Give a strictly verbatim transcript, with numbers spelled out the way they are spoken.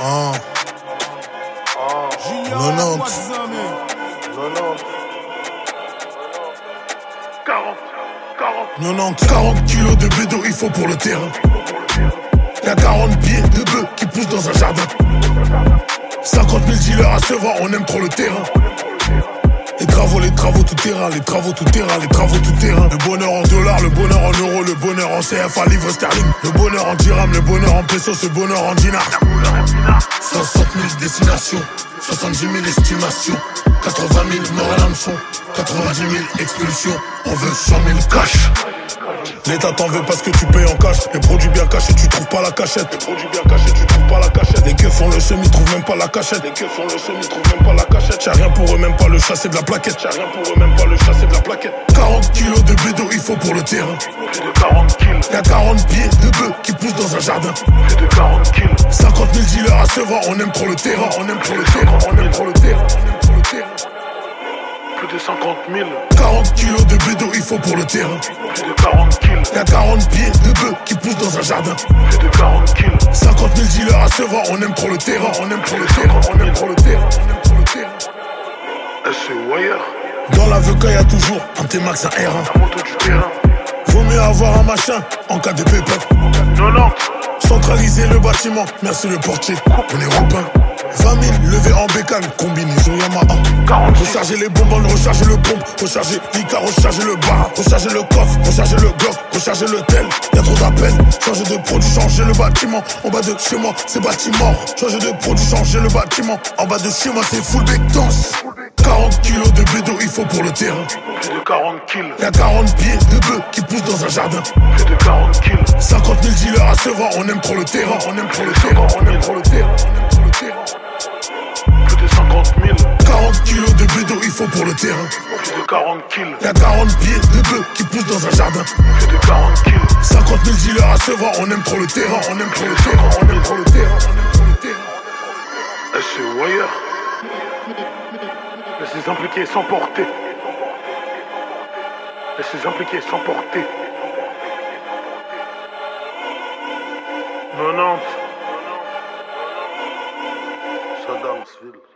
Ah. quatre-vingt-dix. quatre-vingt-dix. quarante kilos de bédo, il faut pour le terrain. Y'a quarante pieds de bœufs qui poussent dans un jardin. cinquante mille dealers à se voir, on aime trop le terrain. Les travaux, les travaux tout terrain, les travaux tout terrain, les travaux tout terrain. Le bonheur en dollars, le bonheur en euros, le bonheur en C F A, livre sterling. Le bonheur en dirham, le bonheur en pesos, le bonheur en dinar. soixante mille destinations, soixante-dix mille estimations, quatre-vingt mille morts à l'hameçon, quatre-vingt-dix mille expulsions. On veut cent mille cash. L'État t'en veut parce que tu payes en cash. Les produits bien cachés, tu trouves pas la cachette. Les produits bien cachés, tu trouves pas la cachette. Les keufs font le semi, trouvent même pas la cachette. Les keufs font le semi, trouvent même pas la cachette. Y'a rien pour eux, même pas le chassé de la plaquette. Y'a rien pour eux, même pas le chassé de la plaquette. quarante kilos de bédo, il faut pour le terrain. Plus de quarante kills. Y'a quarante pieds de bœufs qui poussent dans un jardin. Plus de quarante kills. cinquante mille dealers à se voir, on aime trop le terrain. On aime trop le terrain, on aime trop le terrain, on aime trop le terrain. Plus de cinquante mille. quarante kilos de bédo, il faut pour le terrain. Plus de quarante kills. Y'a quarante pieds de bœufs qui poussent dans un jardin. Plus de quarante kills. cinquante mille dealers à se voir, on aime trop le terrain. On aime trop le terrain, on aime trop le terrain, on aime trop le terrain. S E Wire. Dans l'avocat y'a toujours un T-Max, un R un. La moto du terrain. Vaut mieux avoir un machin en cas de pépette. quatre-vingt-dix. Centraliser le bâtiment, merci le portier, on est européen. vingt mille levés en bécane, combinaison Yamaha. Recharger les bonbons, recharger le pompe, recharger l'Ica, recharger le bar, recharger le coffre, recharger le Glock, recharger le tel. Y'a trop d'appels, changer de produit, changer le bâtiment. En bas de chez moi, c'est bâtiment. Changer de produit, changer le bâtiment. En bas de chez moi, c'est full bec danse. quarante kilos de bédo, il faut pour le terrain. Plus de quarante kills. Y'a quarante pieds de bœufs qui poussent dans un jardin. Plus de quarante kills. cinquante mille dealers à se voir, on aime trop le terrain. On aime trop le terrain, on aime trop le terrain, on aime trop le terrain. Plus de cinquante mille. quarante kilos de bédo, il faut pour le terrain. Plus de quarante kills. Y'a quarante pieds de bœufs qui poussent dans un jardin. Plus de quarante kills. cinquante mille dealers à se voir, on aime trop le terrain. On aime trop le terrain, on aime trop le terrain, on aime trop le terrain. S E Wire. Laisse les impliqués s'emporter. Laisse les impliqués s'emporter. quatre-vingt-dix. Saddamsville.